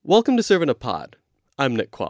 Welcome to Serving a Pod. I'm Nick Kwa.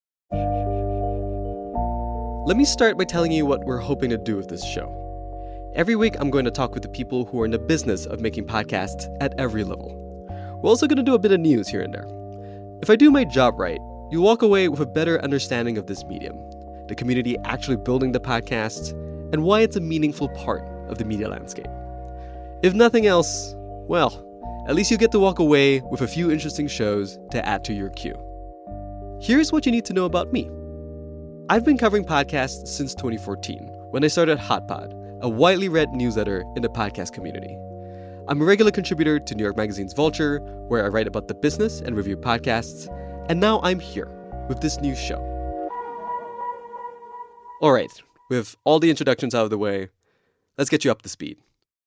Let me start by telling you what we're hoping to do with this show. Every week, I'm going to talk with the people who are in the business of making podcasts at every level. We're also going to do a bit of news here and there. If I do my job right, you'll walk away with a better understanding of this medium, the community actually building the podcasts, and why it's a meaningful part of the media landscape. If nothing else, well, at least you get to walk away with a few interesting shows to add to your queue. Here's what you need to know about me. I've been covering podcasts since 2014, when I started HotPod, a widely read newsletter in the podcast community. I'm a regular contributor to New York Magazine's Vulture, where I write about the business and review podcasts, and now I'm here with this new show. All right, with all the introductions out of the way, let's get you up to speed.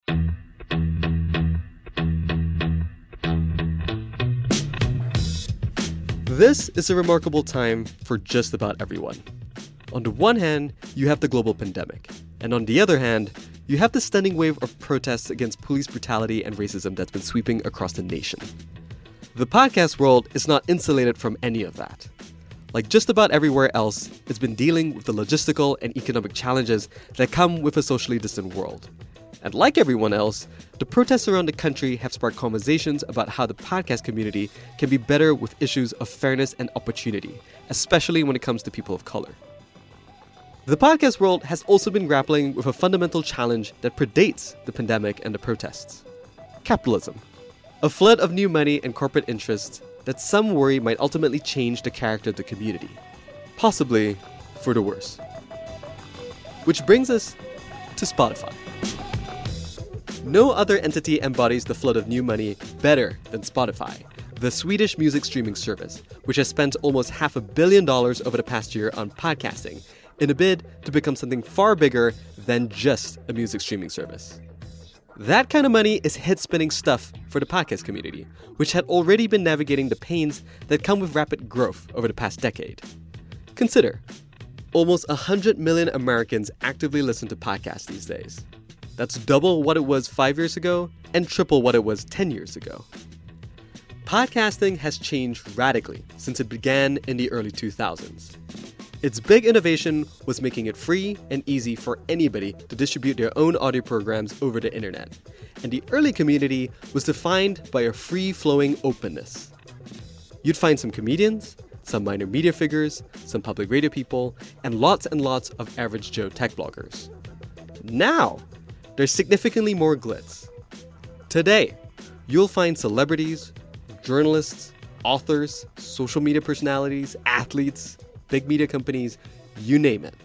This is a remarkable time for just about everyone. On the one hand, you have the global pandemic, and on the other hand, you have the stunning wave of protests against police brutality and racism that's been sweeping across the nation. The podcast world is not insulated from any of that. Like just about everywhere else, it's been dealing with the logistical and economic challenges that come with a socially distant world. And like everyone else, the protests around the country have sparked conversations about how the podcast community can be better with issues of fairness and opportunity, especially when it comes to people of color. The podcast world has also been grappling with a fundamental challenge that predates the pandemic and the protests: capitalism. A flood of new money and corporate interests that some worry might ultimately change the character of the community, possibly for the worse. Which brings us to Spotify. No other entity embodies the flood of new money better than Spotify, the Swedish music streaming service, which has spent almost $500 million over the past year on podcasting, in a bid to become something far bigger than just a music streaming service. That kind of money is head-spinning stuff for the podcast community, which had already been navigating the pains that come with rapid growth over the past decade. Consider, almost 100 million Americans actively listen to podcasts these days. That's double what it was 5 years ago and triple what it was 10 years ago. Podcasting has changed radically since it began in the early 2000s. Its big innovation was making it free and easy for anybody to distribute their own audio programs over the internet. And the early community was defined by a free-flowing openness. You'd find some comedians, some minor media figures, some public radio people, and lots of average Joe tech bloggers. Now, there's significantly more glitz. Today, you'll find celebrities, journalists, authors, social media personalities, athletes, big media companies, you name it.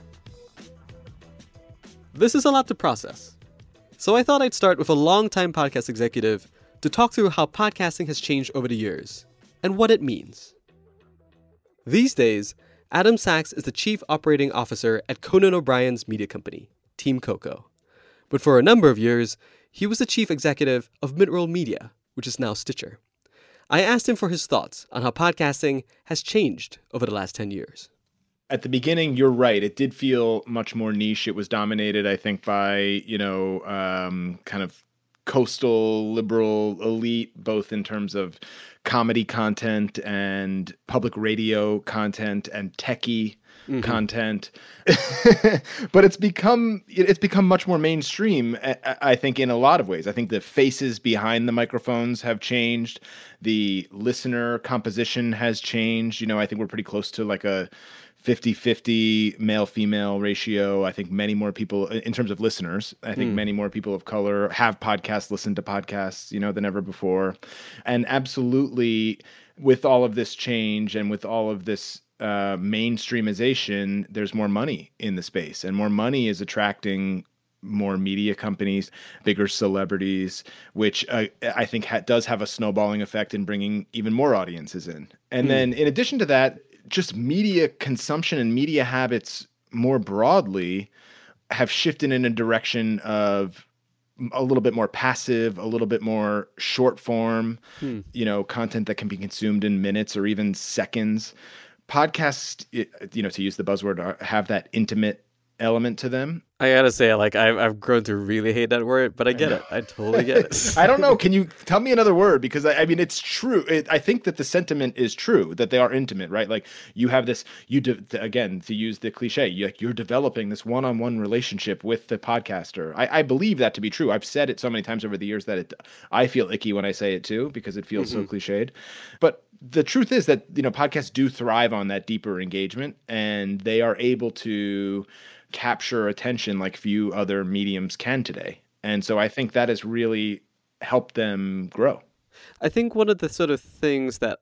This is a lot to process. So I thought I'd start with a longtime podcast executive to talk through how podcasting has changed over the years and what it means. These days, Adam Sachs is the Chief Operating Officer at Conan O'Brien's media company, Team Coco. But for a number of years, he was the chief executive of Midroll Media, which is now Stitcher. I asked him for his thoughts on how podcasting has changed over the last 10 years. At the beginning, you're right. It did feel much more niche. It was dominated, I think, by, kind of coastal liberal elite, both in terms of comedy content and public radio content and techie content. But it's become much more mainstream, I think, in a lot of ways. I think the faces behind the microphones have changed. The listener composition has changed. I think we're pretty close to like a 50-50 male-female ratio. I think many more people, in terms of listeners, many more people of color have podcasts, listen to podcasts, than ever before. And absolutely, with all of this change and with all of this mainstreamization, there's more money in the space, and more money is attracting more media companies, bigger celebrities, which I think does have a snowballing effect in bringing even more audiences in. And then in addition to that, just media consumption and media habits more broadly have shifted in a direction of a little bit more passive, a little bit more short form, content that can be consumed in minutes or even seconds. Podcasts, to use the buzzword, have that intimate element to them. I gotta say, like, I've grown to really hate that word, but I get it. I totally get it. I don't know. Can you tell me another word? Because I mean, it's true. I think that the sentiment is true, that they are intimate, right? Like you have this, again, to use the cliche, you're developing this one-on-one relationship with the podcaster. I believe that to be true. I've said it so many times over the years that I feel icky when I say it too, because it feels so cliched. But the truth is that, podcasts do thrive on that deeper engagement, and they are able to capture attention like few other mediums can today. And so I think that has really helped them grow. I think one of the sort of things that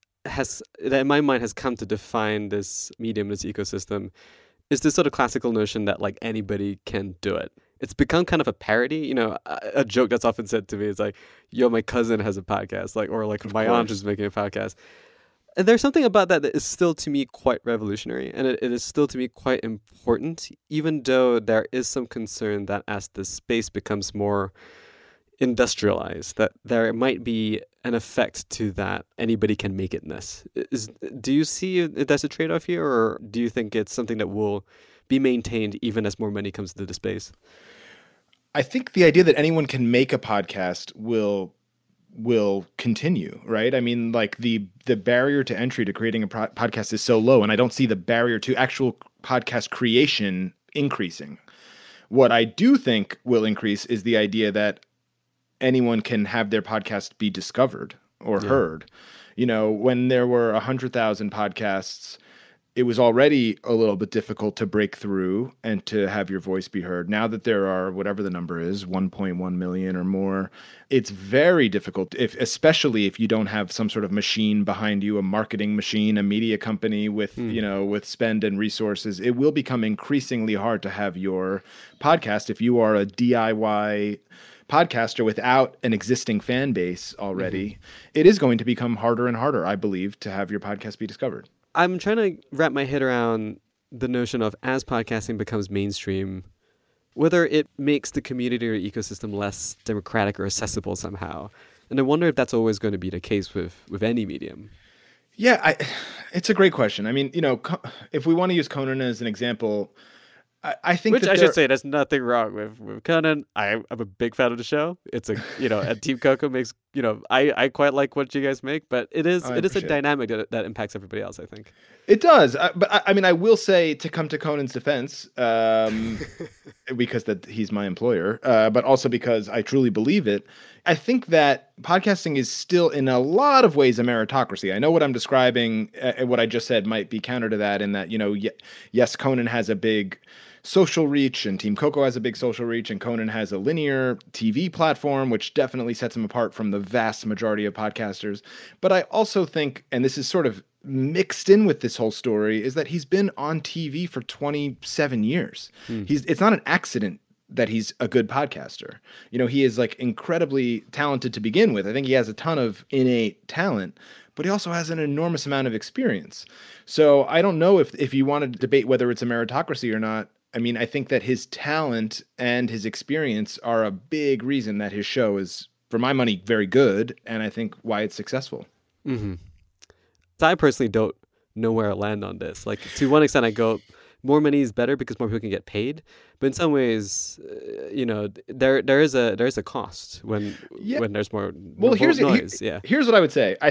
in my mind has come to define this medium, this ecosystem, is this sort of classical notion that like anybody can do it. It's become kind of a parody. A joke that's often said to me is like, yo, my cousin has a podcast, or my aunt is making a podcast. And there's something about that is still to me quite revolutionary, and it is still to me quite important, even though there is some concern that as the space becomes more industrialized, that there might be an effect to that anybody can make itness. Do you see there's a trade-off here, or do you think it's something that will be maintained even as more money comes into the space? I think the idea that anyone can make a podcast will continue, right? I mean, like the barrier to entry to creating a podcast is so low, and I don't see the barrier to actual podcast creation increasing. What I do think will increase is the idea that anyone can have their podcast be discovered or heard. When there were 100,000 podcasts, it was already a little bit difficult to break through and to have your voice be heard. Now that there are, whatever the number is, 1.1 million or more, it's very difficult, especially if you don't have some sort of machine behind you, a marketing machine, a media company with, with spend and resources. It will become increasingly hard to have your podcast if you are a DIY podcaster without an existing fan base already. It is going to become harder and harder, I believe, to have your podcast be discovered. I'm trying to wrap my head around the notion of as podcasting becomes mainstream, whether it makes the community or ecosystem less democratic or accessible somehow. And I wonder if that's always going to be the case with any medium. Yeah, it's a great question. I mean, if we want to use Conan as an example, I think Which I should say, there's nothing wrong with Conan. I'm a big fan of the show. It's and Team Coco makes, I quite like what you guys make, but it is a dynamic that impacts everybody else, I think. It does. But I mean, I will say, to come to Conan's defense, because he's my employer, but also because I truly believe it. I think that podcasting is still in a lot of ways a meritocracy. I know what I'm describing, what I just said might be counter to that, in that, yes, Conan has a big social reach and Team Coco has a big social reach, and Conan has a linear TV platform, which definitely sets him apart from the vast majority of podcasters. But I also think, and this is sort of mixed in with this whole story, is that he's been on TV for 27 years. It's not an accident that he's a good podcaster. He is like incredibly talented to begin with. I think he has a ton of innate talent, but he also has an enormous amount of experience. So I don't know if you want to debate whether it's a meritocracy or not. I mean, I think that his talent and his experience are a big reason that his show is, for my money, very good, and I think why it's successful. Mm-hmm. So I personally don't know where I land on this. Like, to one extent, I go, more money is better because more people can get paid. But in some ways, there is a cost when there's more noise. Here's what I would say.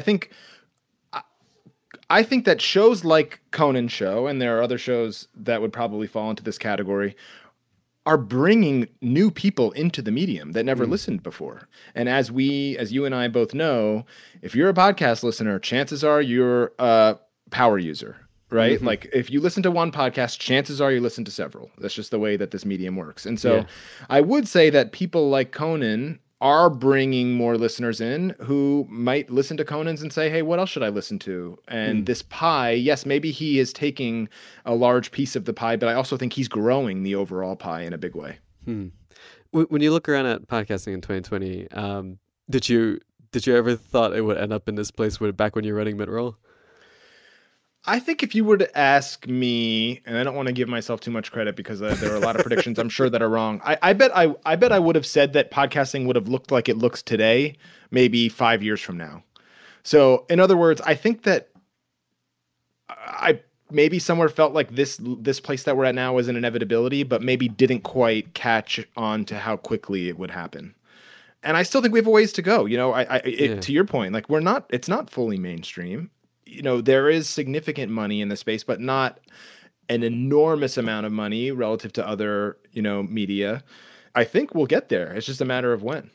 I think that shows like Conan's show, and there are other shows that would probably fall into this category, are bringing new people into the medium that never listened before. And as you and I both know, if you're a podcast listener, chances are you're a power user, right? Mm-hmm. Like if you listen to one podcast, chances are you listen to several. That's just the way that this medium works. And so I would say that people like Conan are bringing more listeners in who might listen to Conan's and say, hey, what else should I listen to? And this pie, yes, maybe he is taking a large piece of the pie, but I also think he's growing the overall pie in a big way. When you look around at podcasting in 2020, did you ever thought it would end up in this place back when you were running Midroll? I think if you were to ask me, and I don't want to give myself too much credit because there are a lot of predictions I'm sure that are wrong. I bet I would have said that podcasting would have looked like it looks today, maybe 5 years from now. So in other words, I think that maybe somewhere felt like this place that we're at now was an inevitability, but maybe didn't quite catch on to how quickly it would happen. And I still think we have a ways to go. To your point, like it's not fully mainstream. There is significant money in the space, but not an enormous amount of money relative to other, media. I think we'll get there. It's just a matter of when.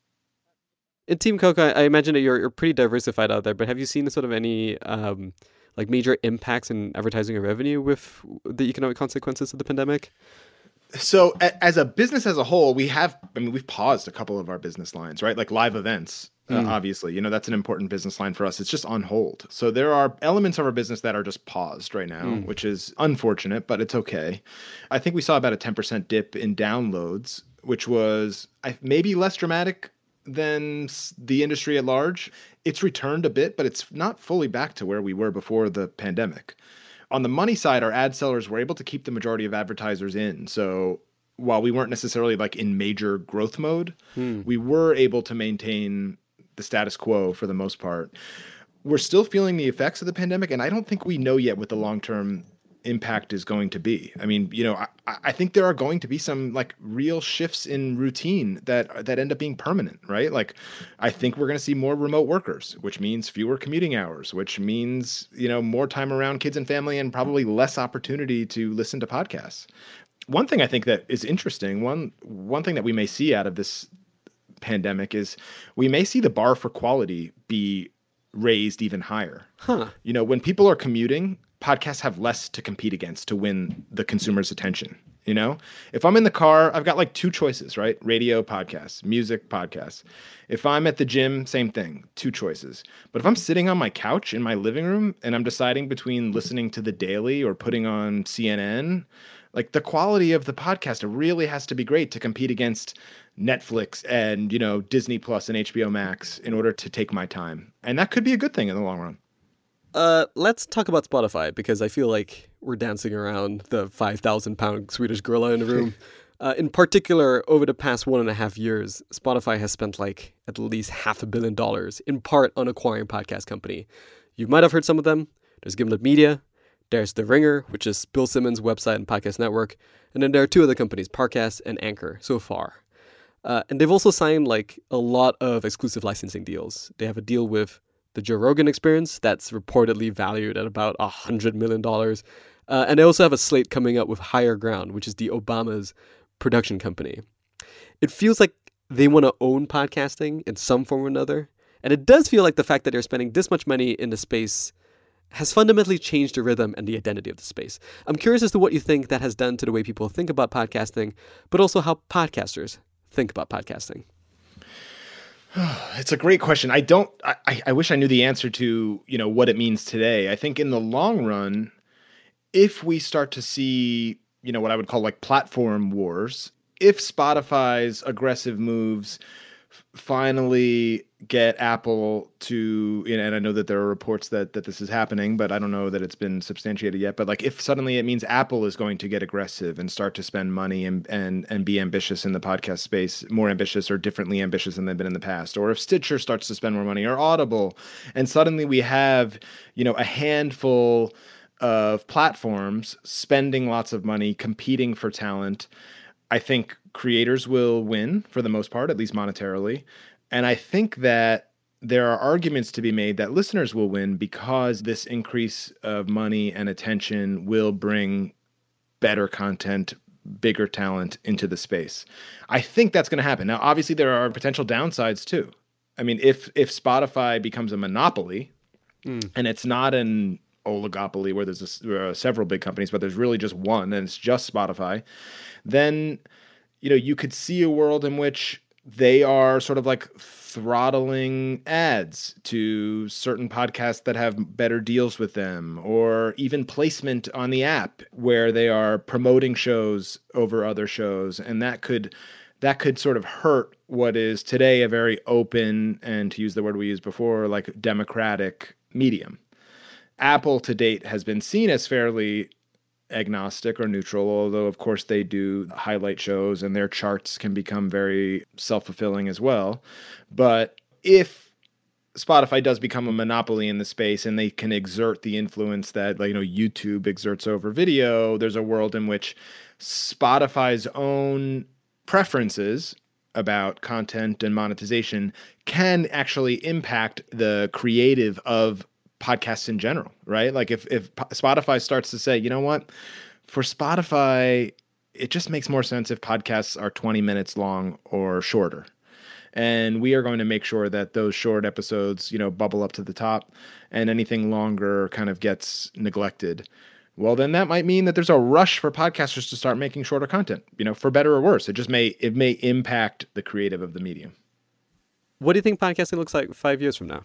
In Team Coke, I imagine that you're pretty diversified out there, but have you seen sort of any like major impacts in advertising or revenue with the economic consequences of the pandemic? So as a business as a whole, we've paused a couple of our business lines, right? Like live events, obviously, that's an important business line for us. It's just on hold. So there are elements of our business that are just paused right now, which is unfortunate, but it's okay. I think we saw about a 10% dip in downloads, which was maybe less dramatic than the industry at large. It's returned a bit, but it's not fully back to where we were before the pandemic. On the money side, our ad sellers were able to keep the majority of advertisers in. So while we weren't necessarily like in major growth mode, we were able to maintain the status quo for the most part. We're still feeling the effects of the pandemic, and I don't think we know yet what the long-term impact is going to be. I mean, I think there are going to be some like real shifts in routine that end up being permanent, right? Like, I think we're going to see more remote workers, which means fewer commuting hours, which means, more time around kids and family and probably less opportunity to listen to podcasts. One thing I think that is interesting, one thing that we may see out of this pandemic is we may see the bar for quality be raised even higher. When people are commuting, podcasts have less to compete against to win the consumer's attention. If I'm in the car, I've got like two choices, right? Radio, podcasts, music, podcasts. If I'm at the gym, same thing, two choices. But if I'm sitting on my couch in my living room and I'm deciding between listening to The Daily or putting on CNN, like the quality of the podcast really has to be great to compete against Netflix and, Disney Plus and HBO Max in order to take my time. And that could be a good thing in the long run. Let's talk about Spotify, because I feel like we're dancing around the 5,000-pound Swedish gorilla in the room. In particular, over the past 1.5 years, Spotify has spent like at least $500 million in part on acquiring podcast company. You might have heard some of them. There's Gimlet Media. There's The Ringer, which is Bill Simmons' website and podcast network. And then there are two other companies, Parcast and Anchor, so far. And they've also signed like a lot of exclusive licensing deals. They have a deal with the Joe Rogan Experience that's reportedly valued at about $100 million. And they also have a slate coming up with Higher Ground, which is the Obama's production company. It feels like they want to own podcasting in some form or another. And it does feel like the fact that they're spending this much money in the space has fundamentally changed the rhythm and the identity of the space. I'm curious as to what you think that has done to the way people think about podcasting, but also how podcasters think about podcasting. It's a great question. I wish I knew the answer to, what it means today. I think in the long run, if we start to see, what I would call like platform wars, if Spotify's aggressive moves finally get Apple to, and I know that there are reports that this is happening, but I don't know that it's been substantiated yet. But like if suddenly it means Apple is going to get aggressive and start to spend money and be ambitious in the podcast space, more ambitious or differently ambitious than they've been in the past, or if Stitcher starts to spend more money or Audible, and suddenly we have, a handful of platforms spending lots of money, competing for talent, I think creators will win for the most part, at least monetarily. And I think that there are arguments to be made that listeners will win because this increase of money and attention will bring better content, bigger talent into the space. I think that's going to happen. Now, obviously, there are potential downsides too. I mean, if Spotify becomes a monopoly and it's not an oligopoly where there's several big companies, but there's really just one and it's just Spotify, then you could see a world in which they are sort of like throttling ads to certain podcasts that have better deals with them, or even placement on the app where they are promoting shows over other shows. And that could sort of hurt what is today a very open, and to use the word we used before, like democratic medium. Apple to date has been seen as fairly agnostic or neutral, although of course they do highlight shows and their charts can become very self-fulfilling as well. But if Spotify does become a monopoly in the space and they can exert the influence that, like, YouTube exerts over video, there's a world in which Spotify's own preferences about content and monetization can actually impact the creative of podcasts in general, right? Like if Spotify starts to say, you know what, for Spotify, it just makes more sense if podcasts are 20 minutes long or shorter. And we are going to make sure that those short episodes, bubble up to the top, and anything longer kind of gets neglected. Well, then that might mean that there's a rush for podcasters to start making shorter content, for better or worse. It may impact the creative of the medium. What do you think podcasting looks like 5 years from now?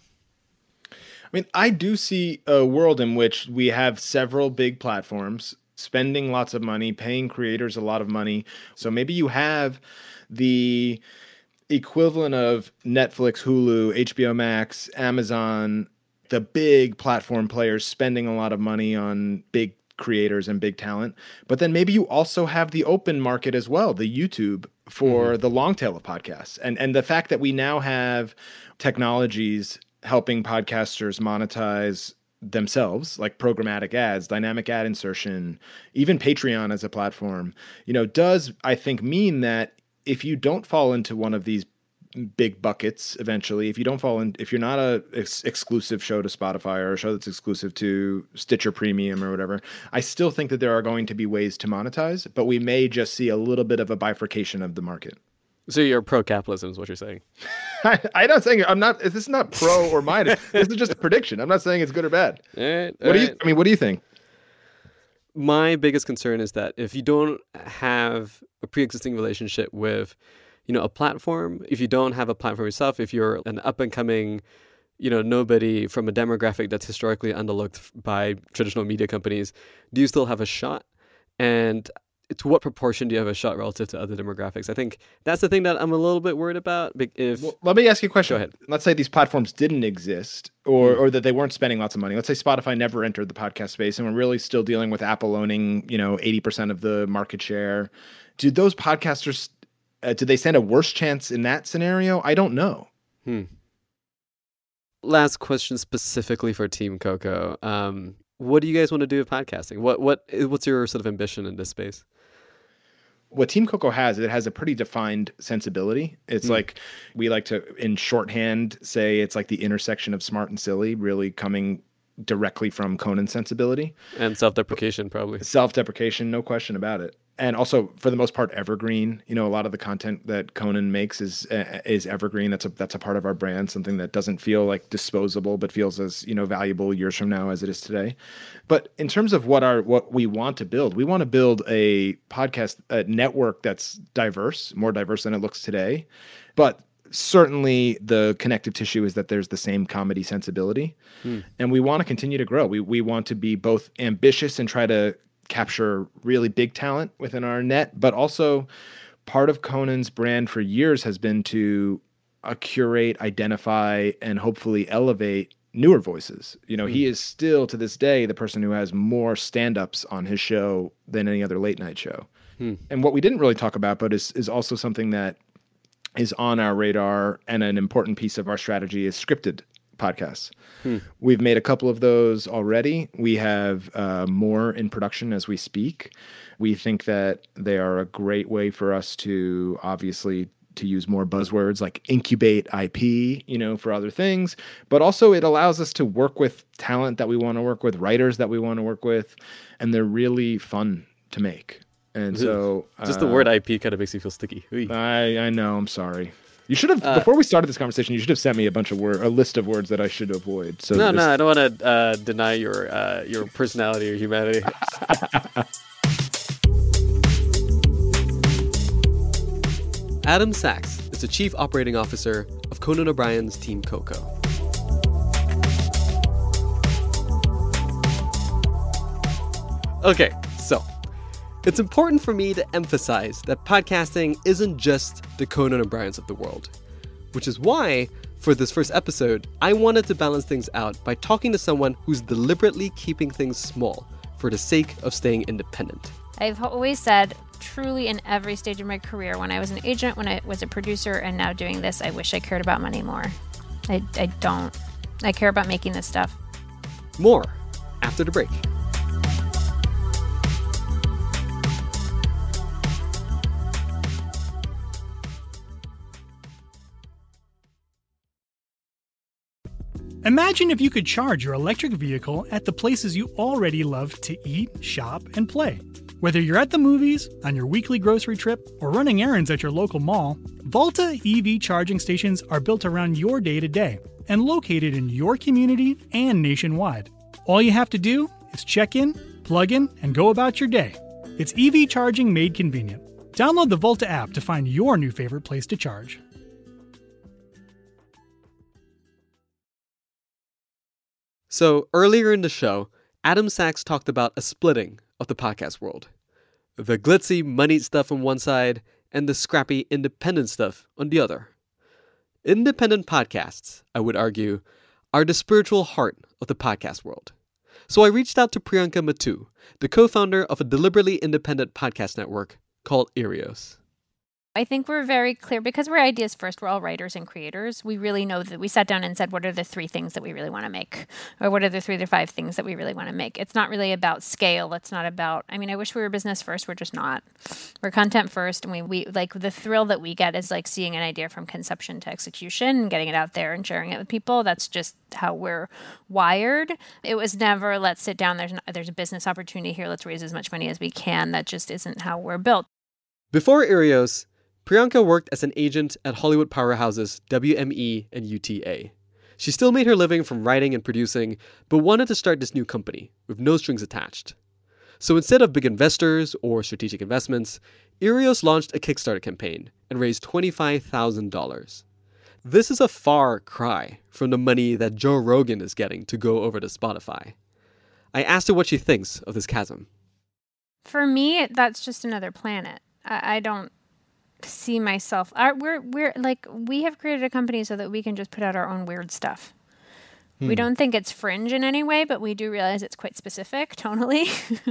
I mean, I do see a world in which we have several big platforms spending lots of money, paying creators a lot of money. So maybe you have the equivalent of Netflix, Hulu, HBO Max, Amazon, the big platform players spending a lot of money on big creators and big talent. But then maybe you also have the open market as well, the YouTube for the long tail of podcasts. And the fact that we now have technologies helping podcasters monetize themselves, like programmatic ads, dynamic ad insertion, even Patreon as a platform, does, I think, mean that if you don't fall into one of these big buckets eventually, if you're not a exclusive show to Spotify or a show that's exclusive to Stitcher Premium or whatever, I still think that there are going to be ways to monetize, but we may just see a little bit of a bifurcation of the market. So you're pro-capitalism is what you're saying. I'm not saying this is not pro or minus. This is just a prediction. I'm not saying it's good or bad. All right, what do you think? My biggest concern is that if you don't have a pre-existing relationship with, a platform, if you don't have a platform yourself, if you're an up-and-coming, nobody from a demographic that's historically underlooked by traditional media companies, do you still have a shot? And to what proportion do you have a shot relative to other demographics? I think that's the thing that I'm a little bit worried about. Let me ask you a question. Go ahead. Let's say these platforms didn't exist or that they weren't spending lots of money. Let's say Spotify never entered the podcast space and we're really still dealing with Apple owning, 80% of the market share. Do those podcasters, do they stand a worse chance in that scenario? I don't know. Last question specifically for Team Coco. What do you guys want to do with podcasting? What's your sort of ambition in this space? What Team Coco has, it has a pretty defined sensibility. It's like, we like to, in shorthand, say it's like the intersection of smart and silly, really coming directly from Conan's sensibility. And self-deprecation, probably. Self-deprecation, no question about it. And also, for the most part, evergreen. A lot of the content that Conan makes is evergreen. That's a part of our brand, something that doesn't feel like disposable, but feels as valuable years from now as it is today. But in terms of what we want to build a podcast network that's diverse, more diverse than it looks today. But certainly, the connective tissue is that there's the same comedy sensibility, and we want to continue to grow. We want to be both ambitious and try to capture really big talent within our net, but also part of Conan's brand for years has been to curate, identify, and hopefully elevate newer voices. He is still to this day the person who has more stand-ups on his show than any other late night show. And what we didn't really talk about, but is also something that is on our radar and an important piece of our strategy, is scripted podcasts. We've made a couple of those already. We have more in production as we speak. We think that they are a great way for us to use more buzzwords like incubate IP, for other things. But also it allows us to work with talent that we want to work with, writers that we want to work with, and they're really fun to make. And so just the word IP kind of makes me feel sticky. I know. I'm sorry. You should have, before we started this conversation, you should have sent me a list of words that I should avoid. So no, I don't want to deny your personality or humanity. Adam Sachs is the Chief Operating Officer of Conan O'Brien's Team Coco. Okay, so it's important for me to emphasize that podcasting isn't just the Conan O'Briens of the world, which is why, for this first episode, I wanted to balance things out by talking to someone who's deliberately keeping things small for the sake of staying independent. I've always said, truly in every stage of my career, when I was an agent, when I was a producer, and now doing this, I wish I cared about money more. I don't. I care about making this stuff. More after the break. Imagine if you could charge your electric vehicle at the places you already love to eat, shop, and play. Whether you're at the movies, on your weekly grocery trip, or running errands at your local mall, Volta EV charging stations are built around your day-to-day and located in your community and nationwide. All you have to do is check in, plug in, and go about your day. It's EV charging made convenient. Download the Volta app to find your new favorite place to charge. So earlier in the show, Adam Sachs talked about a splitting of the podcast world. The glitzy, moneyed stuff on one side and the scrappy, independent stuff on the other. Independent podcasts, I would argue, are the spiritual heart of the podcast world. So I reached out to Priyanka Mattoo, the co-founder of a deliberately independent podcast network called Earios. I think we're very clear because we're ideas first. We're all writers and creators. We really know that we sat down and said, what are the 3 things that we really want to make? Or what are the 3 to 5 things that we really want to make? It's not really about scale. It's not about, I mean, I wish we were business first. We're just not. We're content first. And we like the thrill that we get is like seeing an idea from conception to execution and getting it out there and sharing it with people. That's just how we're wired. It was never, let's sit down. There's a business opportunity here. Let's raise as much money as we can. That just isn't how we're built. Before Earios, Priyanka worked as an agent at Hollywood powerhouses WME and UTA. She still made her living from writing and producing, but wanted to start this new company with no strings attached. So instead of big investors or strategic investments, Earios launched a Kickstarter campaign and raised $25,000. This is a far cry from the money that Joe Rogan is getting to go over to Spotify. I asked her what she thinks of this chasm. For me, that's just another planet. I don't see myself. We're like, we have created a company so that we can just put out our own weird stuff. We don't think it's fringe in any way, but we do realize it's quite specific tonally.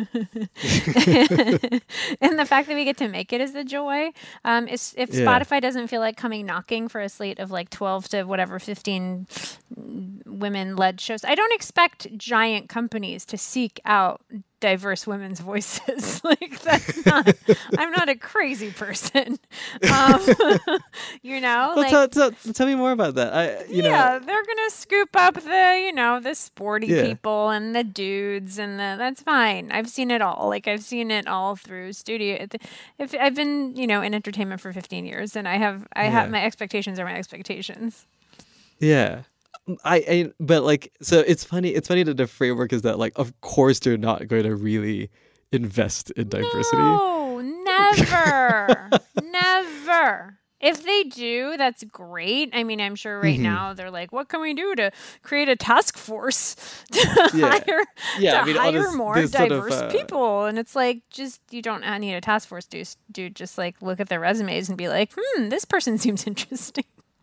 And the fact that we get to make it is the joy. If Spotify doesn't feel like coming knocking for a slate of like 12 to whatever 15 women-led shows, I don't expect giant companies to seek out diverse women's voices. Like that's not, I'm not a crazy person. You know, well, like, tell me more about that. They're going to scoop up the sporty people and the dudes and that's fine. I've seen it all. Like I've seen it all through studio. If I've been, in entertainment for 15 years and I have my expectations are my expectations. Yeah. But like, so it's funny that the framework is that like, of course they're not going to really invest in diversity. No, never. Never. If they do, that's great. I mean, I'm sure right now they're like, what can we do to create a task force to hire more diverse people? And it's like, just, you don't need a task force, dude. Just like look at their resumes and be like, this person seems interesting.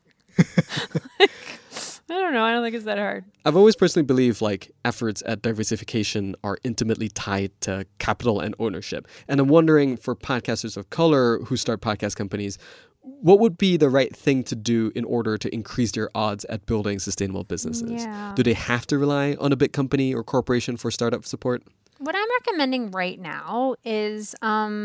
I don't know. I don't think it's that hard. I've always personally believed like efforts at diversification are intimately tied to capital and ownership. And I'm wondering for podcasters of color who start podcast companies, what would be the right thing to do in order to increase their odds at building sustainable businesses? Yeah. Do they have to rely on a big company or corporation for startup support? What I'm recommending right now is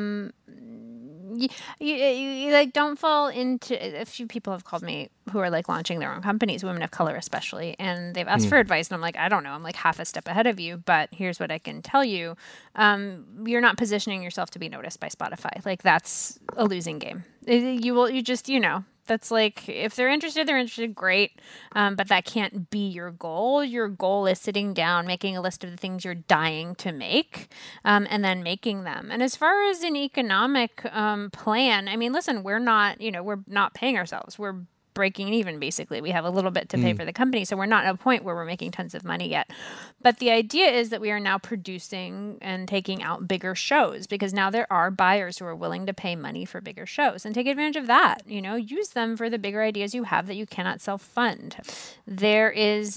you like don't fall into. A few people have called me who are like launching their own companies, women of color especially, and they've asked for advice, and I'm like, I don't know, I'm like half a step ahead of you, but here's what I can tell you: you're not positioning yourself to be noticed by Spotify. Like that's a losing game. That's like, if they're interested, great. But that can't be your goal. Your goal is sitting down, making a list of the things you're dying to make, and then making them. And as far as an economic plan, I mean, listen, we're not paying ourselves. We're breaking even, basically. We have a little bit to pay for the company, so we're not at a point where we're making tons of money yet. But the idea is that we are now producing and taking out bigger shows, because now there are buyers who are willing to pay money for bigger shows, and take advantage of that. Use them for the bigger ideas you have that you cannot self-fund. There is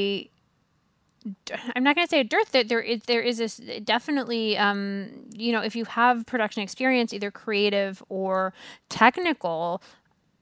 I'm not going to say a dearth. There is this definitely, if you have production experience, either creative or technical,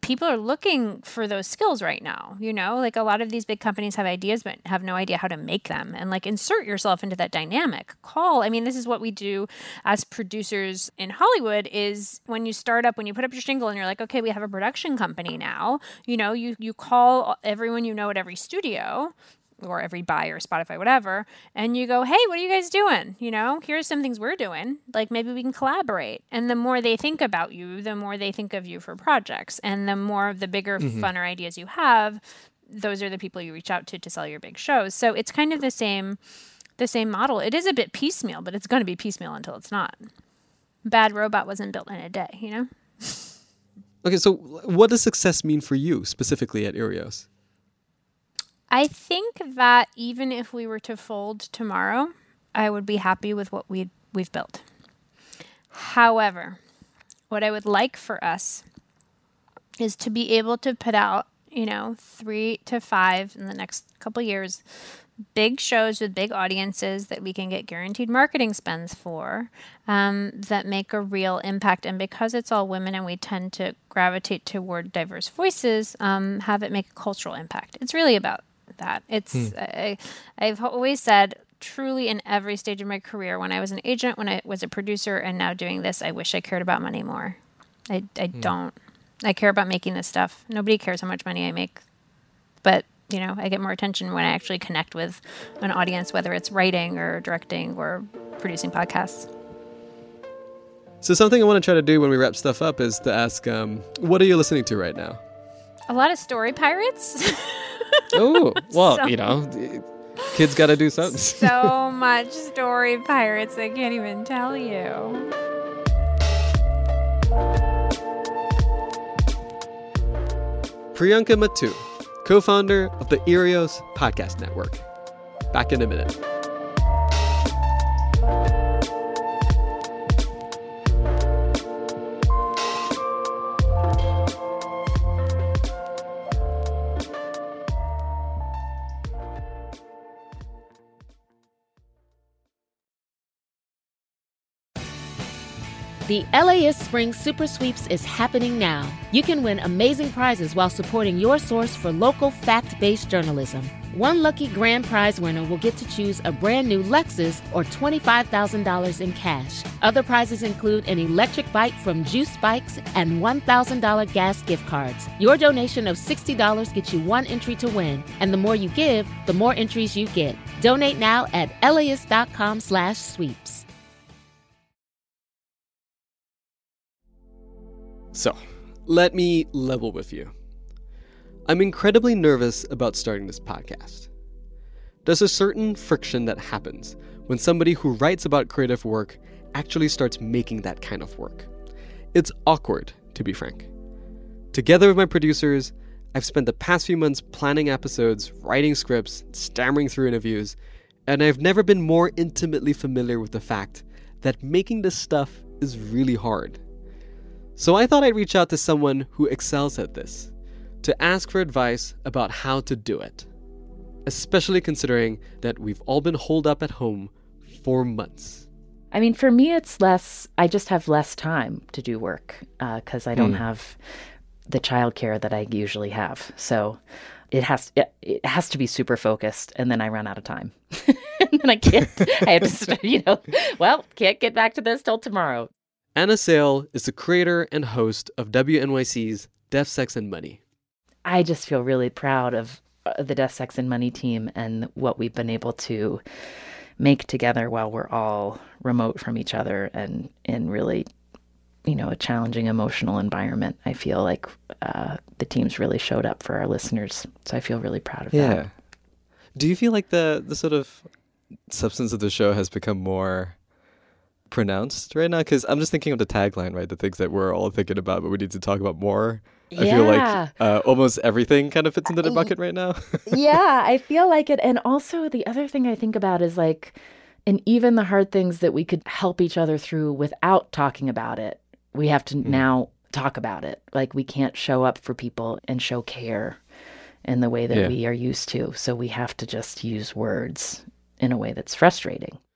people are looking for those skills right now. Like a lot of these big companies have ideas but have no idea how to make them, and like insert yourself into that dynamic. This is what we do as producers in Hollywood is when you start up, when you put up your shingle and you're like, okay, we have a production company now, you call everyone at every studio or every buyer, Spotify, whatever, and you go, hey, what are you guys doing? Here's some things we're doing. Like maybe we can collaborate. And the more they think about you, the more they think of you for projects. And the bigger, funner ideas you have, those are the people you reach out to sell your big shows. So it's kind of the same model. It is a bit piecemeal, but it's going to be piecemeal until it's not. Bad Robot wasn't built in a day, Okay, so what does success mean for you specifically at Earios? I think that even if we were to fold tomorrow, I would be happy with what we've built. However, what I would like for us is to be able to put out, 3 to 5 in the next couple years, big shows with big audiences that we can get guaranteed marketing spends for, that make a real impact. And because it's all women and we tend to gravitate toward diverse voices, have it make a cultural impact. It's really about that. I've always said, truly in every stage of my career, when I was an agent, when I was a producer, and now doing this, I wish I cared about money more. I don't. I care about making this stuff. Nobody cares how much money I make, but I get more attention when I actually connect with an audience, whether it's writing or directing or producing podcasts. So something I want to try to do when we wrap stuff up is to ask, what are you listening to right now? A lot of Story Pirates. Oh, well, kids got to do something. So much Story Pirates, I can't even tell you. Priyanka Mattu, co-founder of the Earios Podcast Network. Back in a minute. The LAist Spring Super Sweeps is happening now. You can win amazing prizes while supporting your source for local fact-based journalism. One lucky grand prize winner will get to choose a brand new Lexus or $25,000 in cash. Other prizes include an electric bike from Juice Bikes and $1,000 gas gift cards. Your donation of $60 gets you one entry to win, and the more you give, the more entries you get. Donate now at LAist.com/sweeps. So, let me level with you. I'm incredibly nervous about starting this podcast. There's a certain friction that happens when somebody who writes about creative work actually starts making that kind of work. It's awkward, to be frank. Together with my producers, I've spent the past few months planning episodes, writing scripts, stammering through interviews, and I've never been more intimately familiar with the fact that making this stuff is really hard. So I thought I'd reach out to someone who excels at this, to ask for advice about how to do it, especially considering that we've all been holed up at home for months. I mean, for me, it's less, I just have less time to do work because I don't have the childcare that I usually have. So it has to be super focused, and then I run out of time. And then I have to, can't get back to this till tomorrow. Anna Sale is the creator and host of WNYC's Death, Sex, and Money. I just feel really proud of the Death, Sex, and Money team and what we've been able to make together while we're all remote from each other and in really, a challenging emotional environment. I feel like the team's really showed up for our listeners, so I feel really proud of that. Do you feel like the sort of substance of the show has become more pronounced right now? Because I'm just thinking of the tagline, right? The things that we're all thinking about, but we need to talk about more. I feel like almost everything kind of fits into the bucket right now. Yeah, I feel like it. And also the other thing I think about is and even the hard things that we could help each other through without talking about it, we have to now talk about it. Like we can't show up for people and show care in the way that we are used to. So we have to just use words in a way that's frustrating.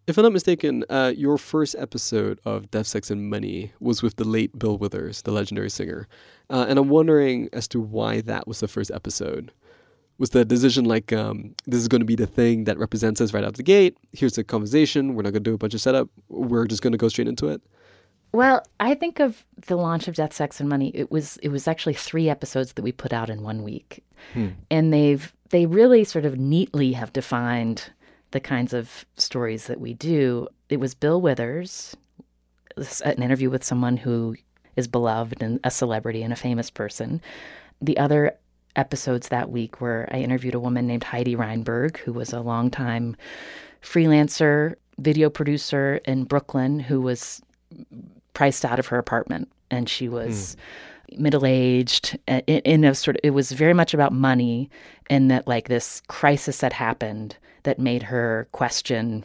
If I'm not mistaken, your first episode of Death, Sex, and Money was with the late Bill Withers, the legendary singer. And I'm wondering as to why that was the first episode. Was the decision like, this is going to be the thing that represents us right out the gate? Here's the conversation. We're not going to do a bunch of setup. We're just going to go straight into it? Well, I think of the launch of Death, Sex, and Money. It was actually 3 episodes that we put out in 1 week. And they really sort of neatly have defined the kinds of stories that we do. It was Bill Withers, an interview with someone who is beloved and a celebrity and a famous person. The other episodes that week were I interviewed a woman named Heidi Reinberg, who was a longtime freelancer, video producer in Brooklyn, who was priced out of her apartment. And she was middle-aged in a sort of, it was very much about money, and that like this crisis had happened that made her question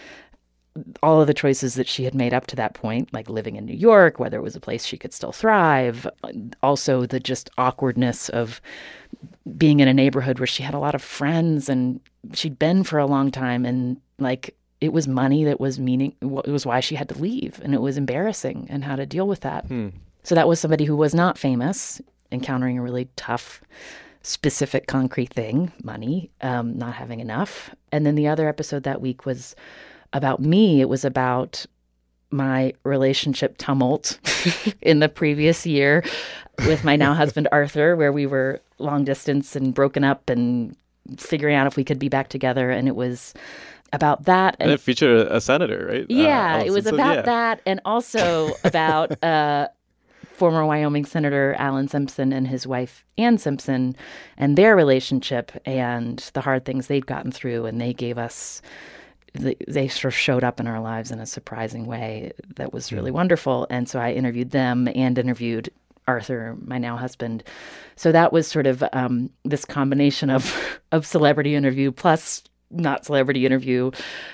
all of the choices that she had made up to that point, like living in New York, whether it was a place she could still thrive. Also, the just awkwardness of being in a neighborhood where she had a lot of friends and she'd been for a long time. And like, it was money that was it was why she had to leave. And it was embarrassing, and how to deal with that. So that was somebody who was not famous, encountering a really tough, specific, concrete thing, money, not having enough. And then the other episode that week was about me. It was about my relationship tumult in the previous year with my now husband, Arthur, where we were long distance and broken up and figuring out if we could be back together. And it was about that. And it featured a senator, right? Yeah, it was about that, and also about former Wyoming Senator Alan Simpson and his wife, Ann Simpson, and their relationship and the hard things they'd gotten through. And they gave us, they sort of showed up in our lives in a surprising way that was really wonderful. And so I interviewed them and interviewed Arthur, my now husband. So that was sort of this combination of celebrity interview plus not celebrity interview.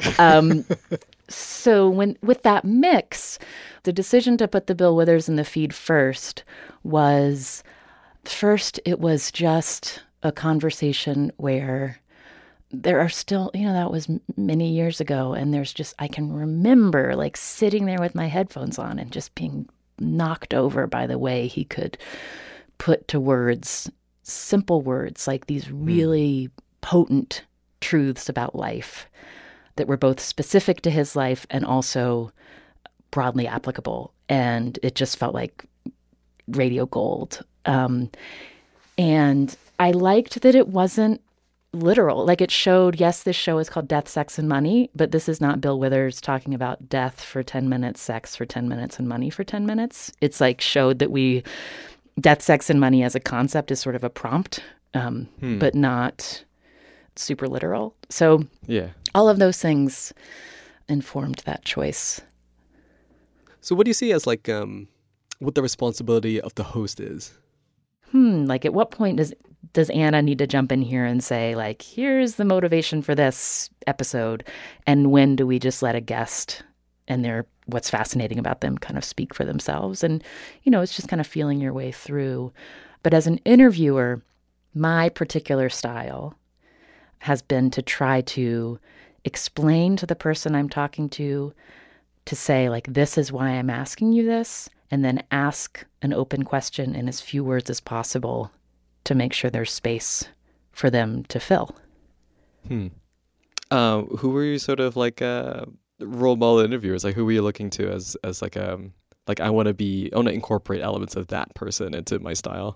So with that mix, the decision to put the Bill Withers in the feed first was, it was just a conversation where there are still, that was many years ago. And there's just, I can remember like sitting there with my headphones on and just being knocked over by the way he could put to words, simple words, like these really potent truths about life that were both specific to his life and also broadly applicable. And it just felt like radio gold. And I liked that it wasn't literal. Like it showed, yes, this show is called Death, Sex, and Money, but this is not Bill Withers talking about death for 10 minutes, sex for 10 minutes, and money for 10 minutes. It's like showed that death, sex, and money as a concept is sort of a prompt, but not super literal. So all of those things informed that choice. So what do you see as like what the responsibility of the host is? Like at what point does Anna need to jump in here and say like, here's the motivation for this episode? And when do we just let a guest and what's fascinating about them kind of speak for themselves? And, it's just kind of feeling your way through. But as an interviewer, my particular style has been to try to explain to the person I'm talking to say, like, this is why I'm asking you this, and then ask an open question in as few words as possible to make sure there's space for them to fill. Who were you sort of like role model interviewers? Like, who were you looking to as like I want to incorporate elements of that person into my style?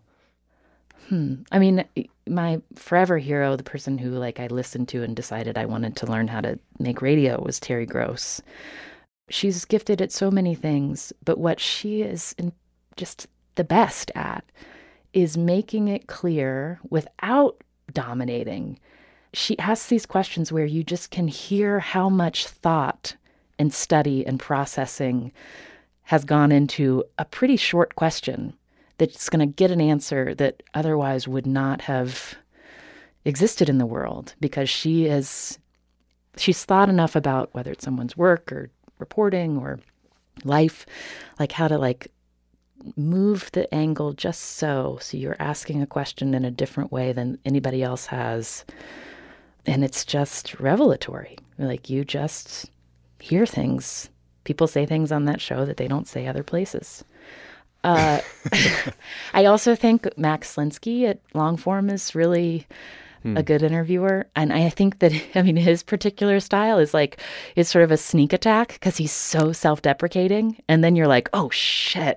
I mean, my forever hero, the person who like I listened to and decided I wanted to learn how to make radio, was Terry Gross. She's gifted at so many things, but what she is just the best at is making it clear without dominating. She asks these questions where you just can hear how much thought and study and processing has gone into a pretty short question that's going to get an answer that otherwise would not have existed in the world, because she's thought enough about whether it's someone's work or reporting or life, like how to like move the angle just so you're asking a question in a different way than anybody else has. And it's just revelatory. Like you just hear things. People say things on that show that they don't say other places. I also think Max Linsky at Longform is really a good interviewer. And I think that, his particular style is sort of a sneak attack because he's so self-deprecating. And then you're like, oh, shit.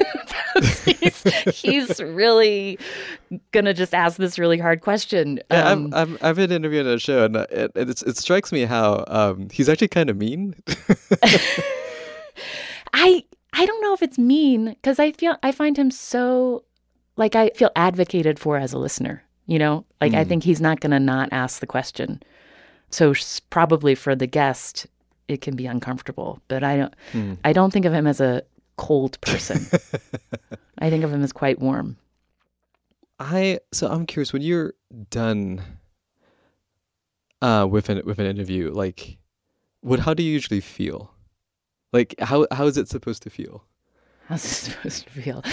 he's really going to just ask this really hard question. Yeah, I've been interviewing on a show, and it strikes me how he's actually kind of mean. I don't know if it's mean because I find him so, I feel advocated for as a listener. I think he's not going to not ask the question. So probably for the guest, it can be uncomfortable. But I don't think of him as a cold person. I think of him as quite warm. So I'm curious, when you're done with an interview, how do you usually feel? How is it supposed to feel? How's it supposed to feel?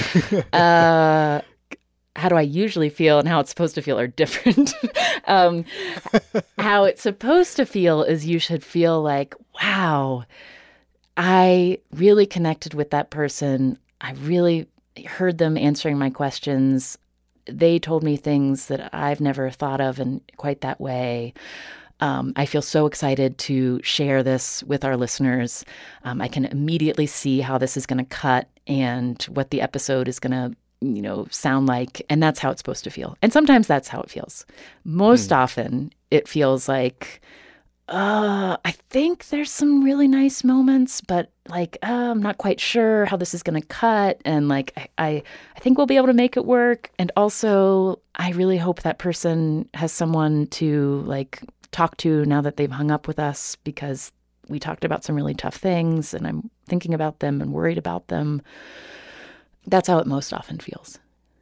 How do I usually feel and how it's supposed to feel are different. How it's supposed to feel is you should feel like, wow, I really connected with that person. I really heard them answering my questions. They told me things that I've never thought of in quite that way. I feel so excited to share this with our listeners. I can immediately see how this is going to cut and what the episode is going to sound like. And that's how it's supposed to feel. And sometimes that's how it feels. Most often it feels like, I think there's some really nice moments, but I'm not quite sure how this is going to cut. And I think we'll be able to make it work. And also I really hope that person has someone to talk to now that they've hung up with us, because we talked about some really tough things and I'm thinking about them and worried about them. That's how it most often feels.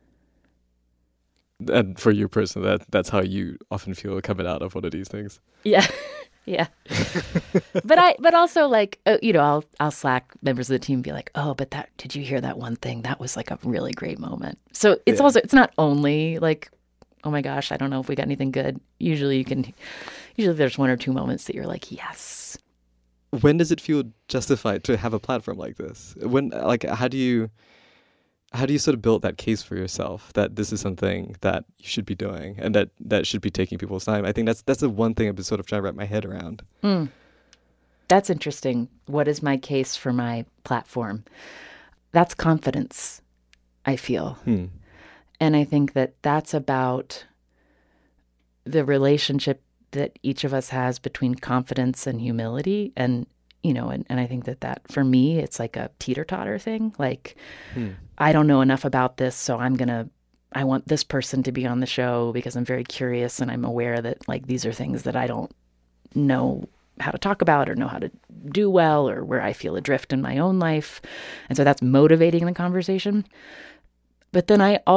And for you personally, that's how you often feel coming out of one of these things. Yeah. Yeah. but also I'll Slack members of the team and be like, oh, but did you hear that one thing? That was a really great moment. So it's also, it's not only oh my gosh, I don't know if we got anything good. Usually there's one or two moments that you're like, yes. When does it feel justified to have a platform like this? When, how do you sort of build that case for yourself that this is something that you should be doing and that should be taking people's time? I think that's the one thing I've been sort of trying to wrap my head around. That's interesting. What is my case for my platform? That's confidence, I feel. And I think that that's about the relationship that each of us has between confidence and humility. And I think that for me, it's like a teeter-totter thing. I don't know enough about this, so I want this person to be on the show because I'm very curious and I'm aware that these are things that I don't know how to talk about or know how to do well, or where I feel adrift in my own life. And so that's motivating the conversation. But then I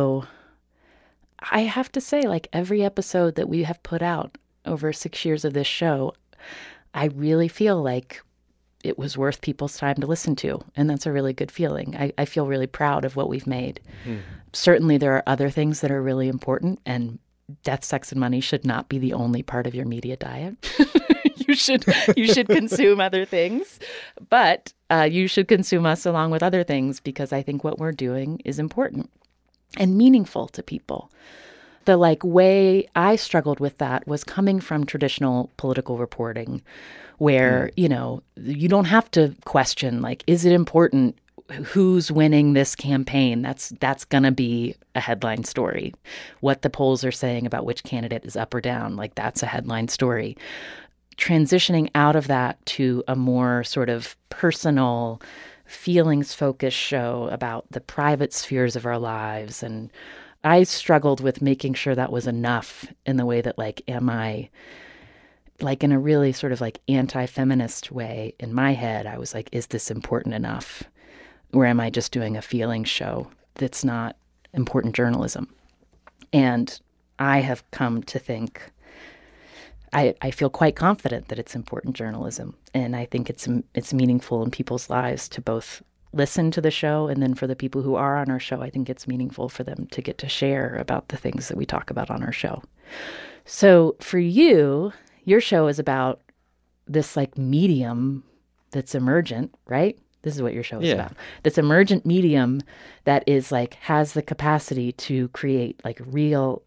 have to say, every episode that we have put out over 6 years of this show, I really feel like it was worth people's time to listen to. And that's a really good feeling. I feel really proud of what we've made. Certainly there are other things that are really important, and death, sex, and money should not be the only part of your media diet. You should consume other things, but you should consume us along with other things, because I think what we're doing is important and meaningful to people. The way I struggled with that was coming from traditional political reporting, where you don't have to question is it important who's winning this campaign. That's gonna be a headline story. What the polls are saying about which candidate is up or down, that's a headline story. Transitioning out of that to a more sort of personal, feelings-focused show about the private spheres of our lives. And I struggled with making sure that was enough in the way that, am I, in a really sort of anti-feminist way in my head, I was like, is this important enough? Or am I just doing a feelings show that's not important journalism? And I have come to think, I feel quite confident that it's important journalism. And I think it's meaningful in people's lives to both listen to the show, and then for the people who are on our show, I think it's meaningful for them to get to share about the things that we talk about on our show. So for you, your show is about this like medium that's emergent, right? This is what your show is Yeah. about. This emergent medium that is like has the capacity to create like real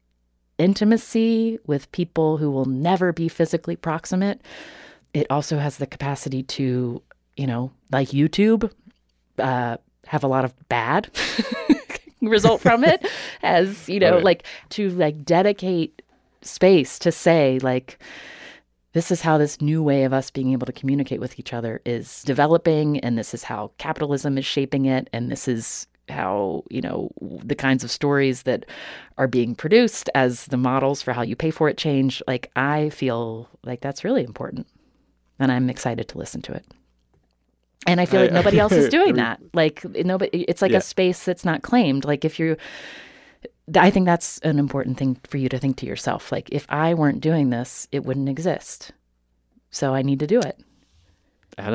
intimacy with people who will never be physically proximate. It also has the capacity to, you know, like YouTube, have a lot of bad result from it, as, you know, Right. like to like dedicate space to say like, this is how this new way of us being able to communicate with each other is developing, and this is how capitalism is shaping it, and this is how, you know, the kinds of stories that are being produced as the models for how you pay for it change. Like, I feel like that's really important, and I'm excited to listen to it. And I feel like nobody else is doing that. Like, nobody, it's like Yeah. a space that's not claimed. Like, if you, I think that's an important thing for you to think to yourself. Like, if I weren't doing this, it wouldn't exist. So I need to do it. And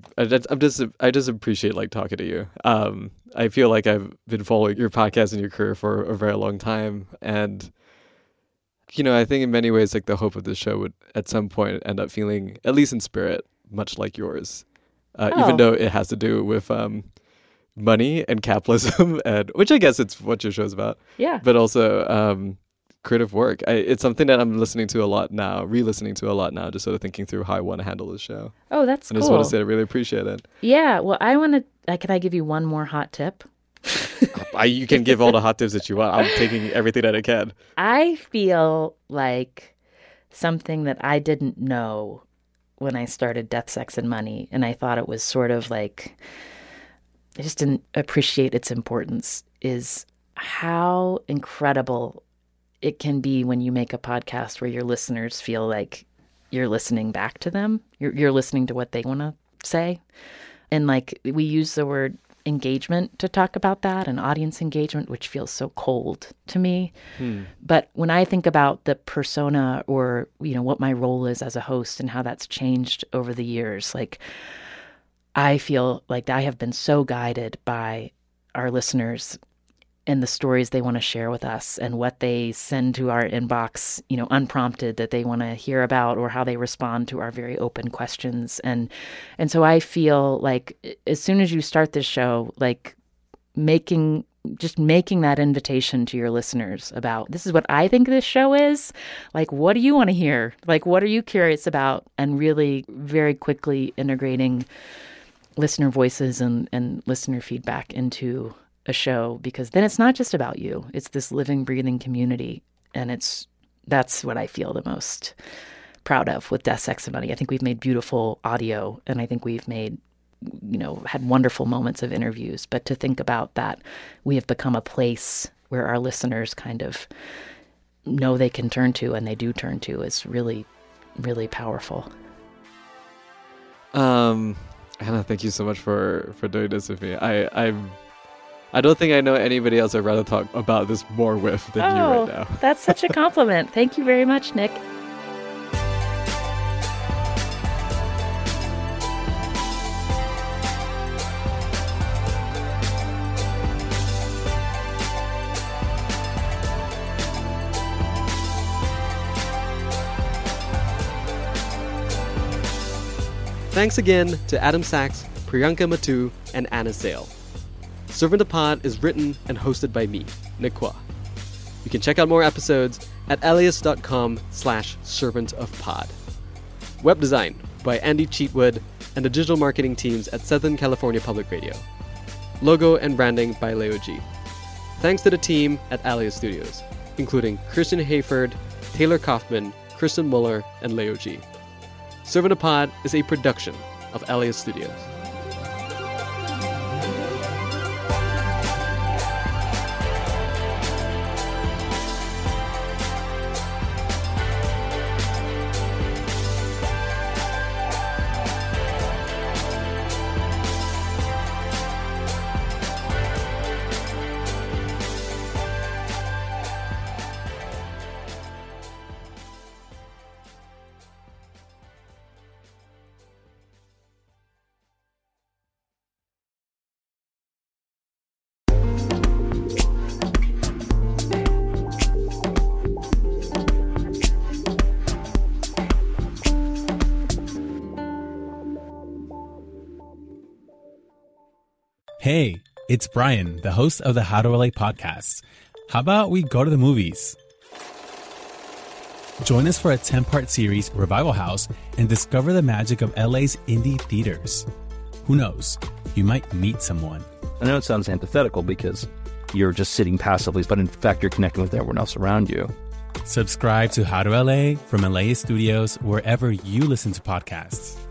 I just appreciate like talking to you. I feel like I've been following your podcast and your career for a very long time, and you know, I think in many ways like the hope of this show would at some point end up feeling, at least in spirit, much like yours. Oh. Even though it has to do with money and capitalism, and which I guess it's what your show's about. Yeah. But also creative work. It's something that I'm listening to a lot now, re-listening to a lot now, just sort of thinking through how I want to handle this show. Oh, that's And cool. I just want to say I really appreciate it. Yeah. Well, I want to, can I give you one more hot tip? You can give all the hot tips that you want. I'm taking everything that I can. I feel like something that I didn't know when I started Death, Sex, and Money, and I thought it was sort of like, I just didn't appreciate its importance, is how incredible it can be when you make a podcast where your listeners feel like you're listening back to them. You're listening to what they want to say. And like, we use the word engagement to talk about that, and audience engagement, which feels so cold to me. But when I think about the persona, or, you know, what my role is as a host and how that's changed over the years, like, I feel like I have been so guided by our listeners and the stories they want to share with us and what they send to our inbox, you know, unprompted, that they want to hear about, or how they respond to our very open questions. And so I feel like as soon as you start this show, like making that invitation to your listeners about, this is what I think this show is, like, what do you want to hear? Like, what are you curious about? And really very quickly integrating listener voices and listener feedback into a show, because then it's not just about you. It's this living, breathing community. And that's what I feel the most proud of with Death, Sex, and Money. I think we've made beautiful audio, and I think we've made, you know, had wonderful moments of interviews. But to think about that, we have become a place where our listeners kind of know they can turn to, and they do turn to, is really, really powerful. Hannah, thank you so much for doing this with me. I don't think I know anybody else I'd rather talk about this more with than you right now. That's such a compliment. Thank you very much, Nick. Thanks again to Adam Sachs, Priyanka Matu, and Anna Sale. Servant of Pod is written and hosted by me, Nick Kwa. You can check out more episodes at alias.com/servantofpod. Web design by Andy Cheatwood and the digital marketing teams at Southern California Public Radio. Logo and branding by Leo G. Thanks to the team at Alias Studios, including Christian Hayford, Taylor Kaufman, Kristen Muller, and Leo G. Servant of Pod is a production of Alias Studios. Hey, it's Brian, the host of the How to LA podcast. How about we go to the movies? Join us for a 10-part series, Revival House, and discover the magic of LA's indie theaters. Who knows? You might meet someone. I know it sounds antithetical because you're just sitting passively, but in fact, you're connecting with everyone else around you. Subscribe to How to LA from LA Studios wherever you listen to podcasts.